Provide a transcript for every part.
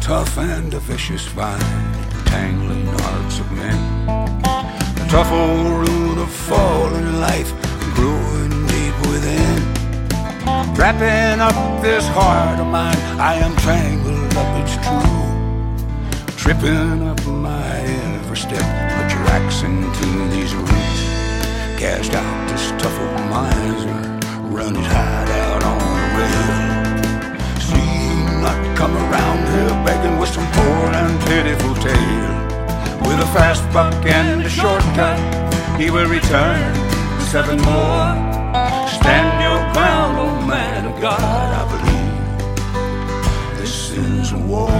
tough and a vicious vine, tangling hearts of men. The tough old root of fallen life, growing deep within. Wrapping up this heart of mine, I am tangled up, it's true. Tripping up my every step, put your axe into these roots. Cast out this tough old miser, run his hide out on the rail. See him not come around here begging with some poor and pitiful tale. With a fast buck and a shortcut, he will return 7 more. Stand your ground, oh man of God, I believe this is a war.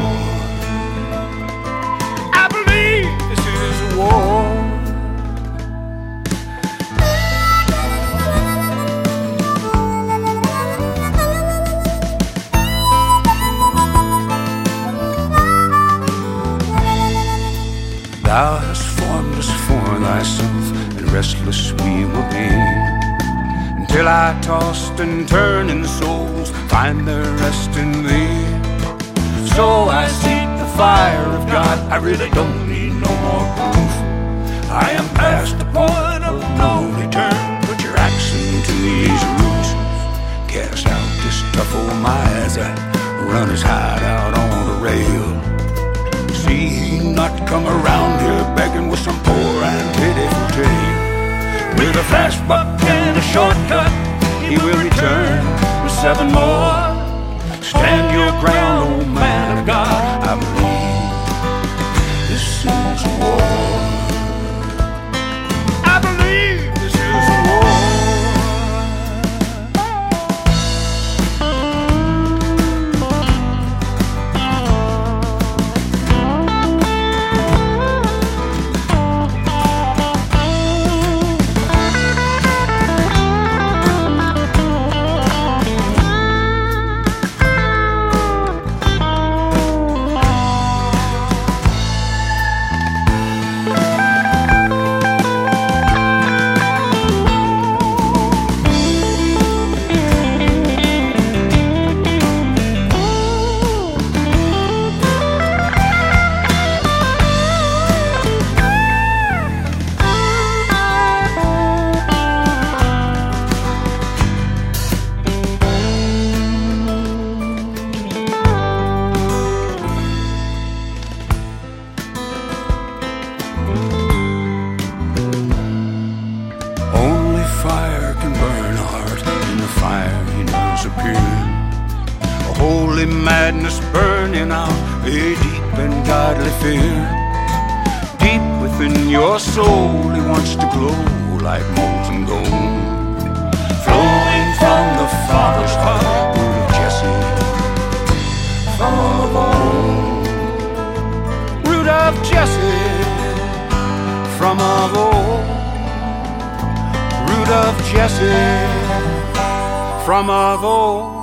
I believe this is a war. Thou hast formed us for thyself, and restless we will be, until I tossed and turned in souls find their rest in thee. So I seek the fire of God, I really don't need no more proof. I am past the point of no return. Put your axe into these roots. Cast out this tough old miser, run his hide out on the rail. See him not come around here begging with some poor and pitiful tale. With a fast buck and a shortcut, he will return with 7 more. Stand your ground, old man of God, I believe this is a war. I believe this is a war. Fire can burn a heart, in the fire he knows appear. A holy madness burning out, a deep and godly fear. Deep within your soul he wants to glow like molten gold. Flowing from the Father's heart, root of Jesse, from of old. Root of Jesse, from of old. Root of Jesse, from of old.